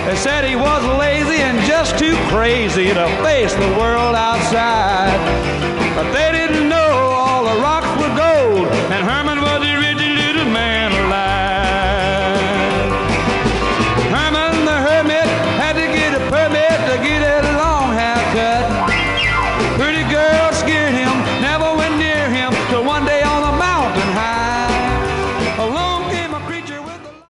They said he was lazy and just too crazy to face the world outside.